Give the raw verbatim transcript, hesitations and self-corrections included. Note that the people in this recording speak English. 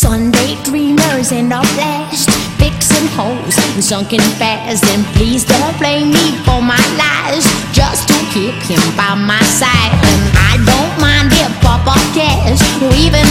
Sunday dreamers in a blast, fixing holes and sunken fast. And please don't blame me for my lies, just to keep him by my side. And I don't mind if Papa cares, even